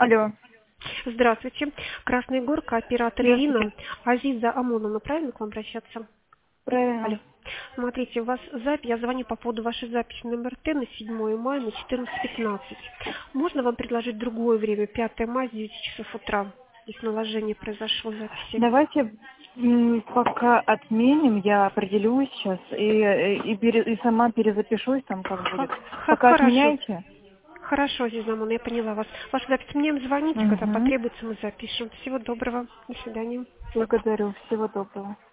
Алло. Здравствуйте. Красная Горка, оператор Здравствуйте. Ирина. Азиза Амоновна, правильно к вам обращаться? Алло. Правильно. Смотрите, у вас запись, я звоню по поводу вашей записи на МРТ на 7 мая на 14:15. Можно вам предложить другое время, 5 мая с 9 часов утра? Здесь наложение произошло записи. Давайте пока отменим, я определюсь сейчас и сама перезапишусь там, как будет. Пока Хорошо. отменяйте. Хорошо, Азиза Амоновна, я поняла вас. Ваша запись, мне звоните, когда Угу. потребуется, мы запишем. Всего доброго. До свидания. Благодарю. Всего доброго.